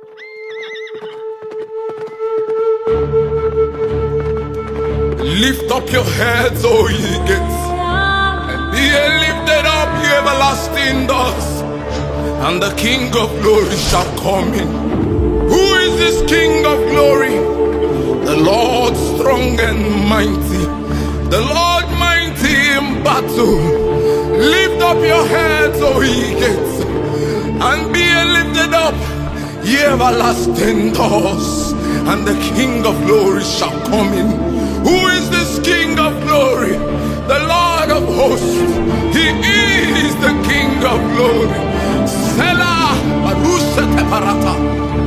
Lift up your heads, O ye gates, and be ye lifted up, ye everlasting doors, and the King of glory shall come in. Who is this King of glory? The Lord strong and mighty, the Lord mighty in battle. Lift up your heads, O ye gates, and be ye lifted up, ye everlasting doors, and the King of glory shall come in. Who is this King of glory? The Lord of hosts. He is the King of glory. Selah, Barusha Teparata.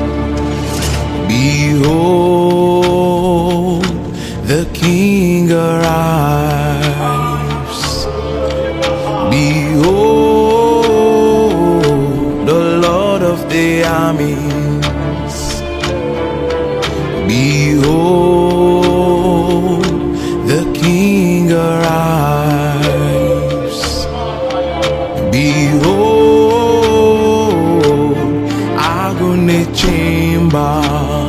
Behold, the King arrives. Behold, the Lord of the armies. Behold, the King arrives. Behold, agony chamber.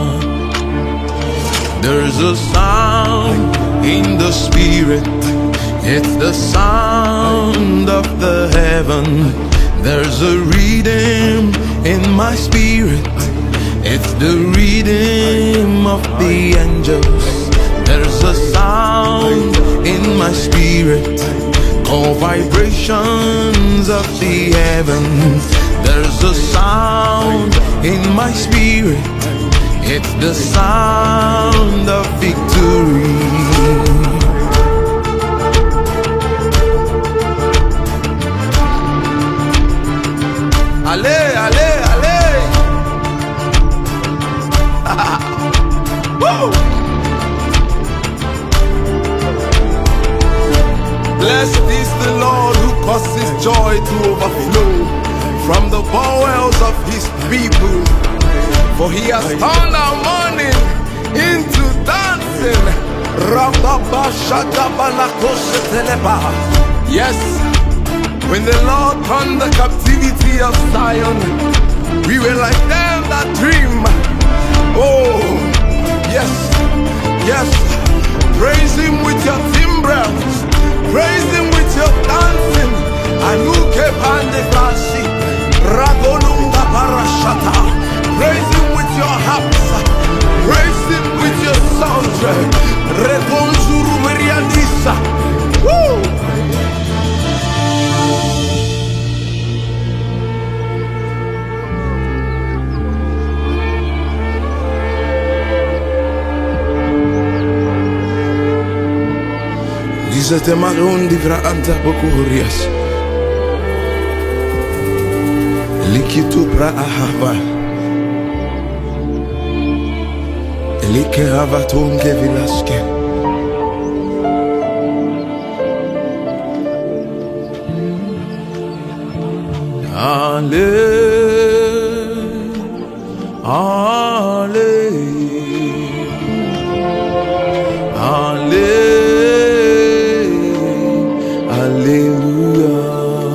There's a sound in the spirit. It's the sound of the heaven. There's a rhythm in my spirit. It's the rhythm of the angels. There's a sound in my spirit called vibrations of the heavens. There's a sound in my spirit. It's the sound of victory. Ale, ale, ale. Woo! Blessed is the Lord who causes joy to overflow from the bowels of his people. For he has turned our mourning into dancing. Yes, when the Lord turned the captivity of Zion, we were like them that dream. Oh, yes, yes. Praise him with your timbrels. Praise him with your dancing. Anuke pande fasi, ragonunga parashata. Praise him with your harps. Praise him with your soundtrack. Regonzuru merianisa. Woo! Zete marundi vra anta bokurias. Likitu pra ahava. Like avatonge vilaske. Ale, ale, ale. Hallelujah.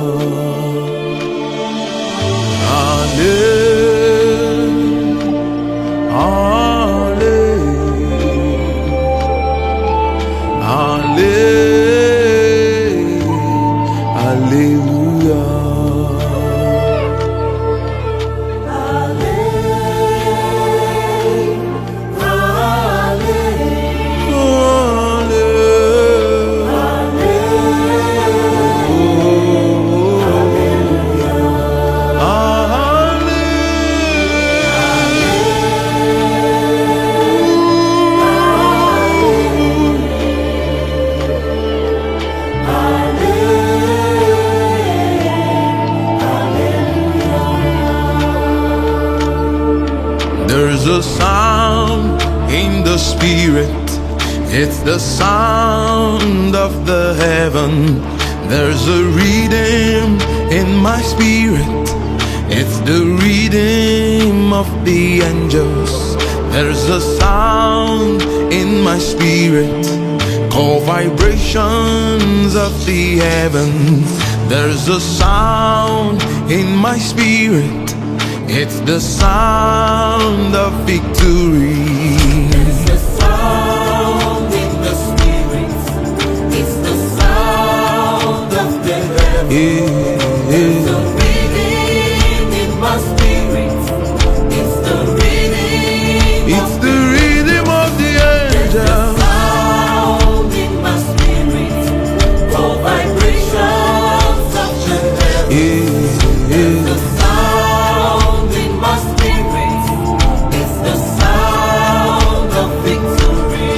There's a sound in the spirit. It's the sound of the heaven. There's a rhythm in my spirit. It's the rhythm of the angels. There's a sound in my spirit called vibrations of the heavens. There's a sound in my spirit. It's the sound of victory. It's the sound in the spirit. It's the sound of the heaven. It's the rhythm in my spirit. It's the rhythm. It's the rhythm of the angels. Sound in my spirit. Oh, vibrations of the heaven. It's the sound in my spirit. It's the sound of victory.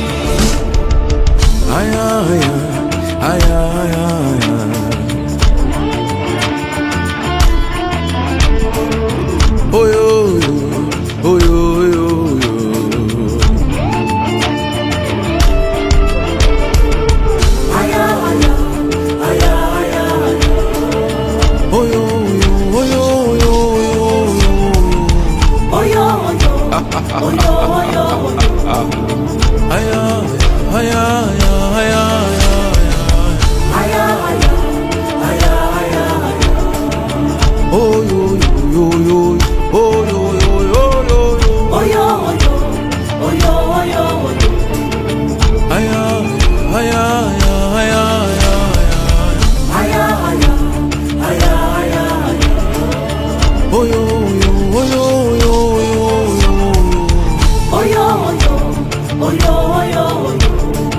Aya, aya, aya, aya, aya. Oh yo, yo, oh yo, yo, yo. Aya, aya, aya, aya, aya. Oh yo, yo, oh yo, yo, yo, yo. Oyo, oyo, oyo, oyo, oyo. Aya, aya, aya, aya, aya. Aya, aya, aya, aya, aya. Oh yo, yo, yo, yo, oh yo, yo, yo, yo, yo. Oyo, oyo, oyo, oyo, oyo. Aya, aya, aya, aya, aya, Aya, aya, aya, aya, aya. oh yo, yo, oh yo, yo, yo, yo. Oyo, oyo, oyo, oyo, oyo.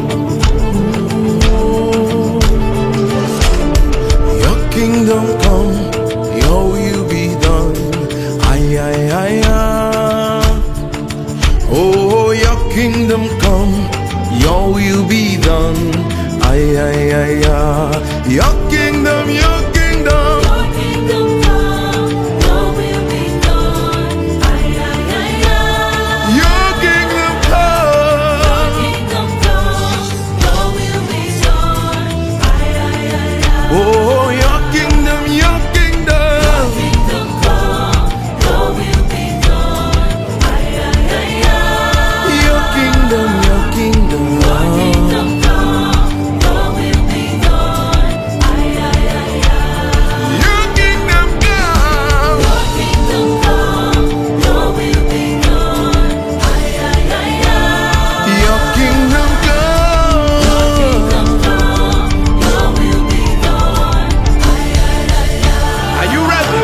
Your kingdom come, your will be done. Ay, ay, ay, ay. Oh, your kingdom come, your will be done. Ay, ay, ay, ay. Your kingdom, your kingdom. Your kingdom come, your will be done. Ay, ay, ay, ay. Your kingdom come. Kingdom come, your will be done. Ay, ay, ay, ay. Oh, your kingdom, your kingdom. Kingdom come, your will be done. Ay, ay, ay, ay. Your kingdom, your kingdom. Kingdom come, your will be done. Ay, ay, ay, ay. Your kingdom come. Kingdom come, your will be done. Ay, ay, ay, ay. Your kingdom come. Kingdom come, your will be done. Ay, ay, ay, ay. Are you ready?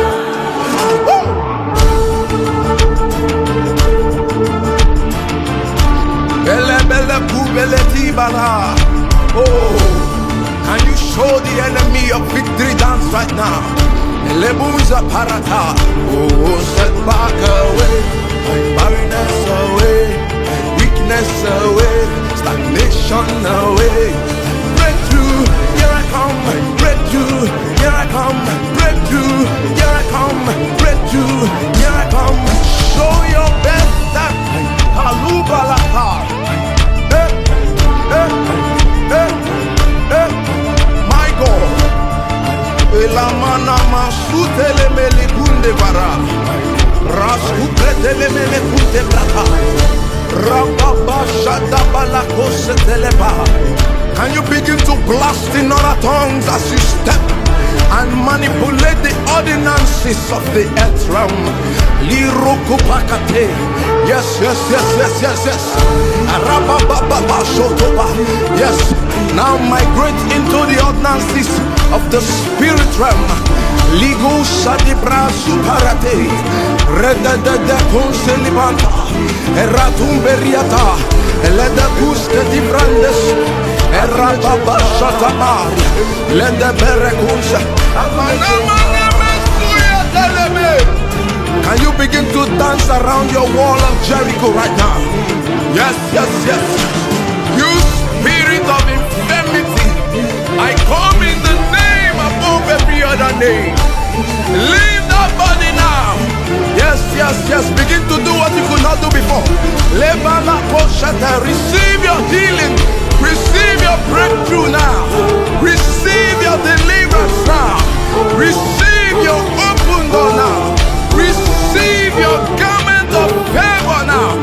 Bele bele ku bele ti bala. Oh, can you show the enemy a victory dance right now? Elebuza parata. Oh, set back away, barrenness away, weakness away, stagnation away. Breakthrough, here I come. Breakthrough, here I come. Breakthrough, here I come. Breakthrough, here I come. Show your best that Halubalaka. My God. Elamana masutele mele kunde bara. Rasku pretele mele kunde brata. Rababa shadabala kose teleba. Can you begin to blast in other tongues as you step and manipulate the ordinances of the earth realm? Lirokupakate. Yes, yes, yes, yes, yes, yes. Arabababa shotoba. Yes. Now migrate into the ordinances of the spirit realm. Ligo sadibra suparate. Rededede konselibanta. Eratumberiata. Elede kuske dibrandes. Erababa shatamar. Lede berekunse. Can you begin to dance around your wall of Jericho right now? Yes, yes, yes. You spirit of infirmity, I come in the name above every other name. Leave that body now. Yes, yes, yes. Begin to do what you could not do before. Receive your healing. Receive your breakthrough now. Receive your deliverance now. Receive your open door now. Receive your garment of favor now.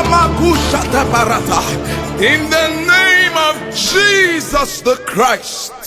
In the name of Jesus the Christ.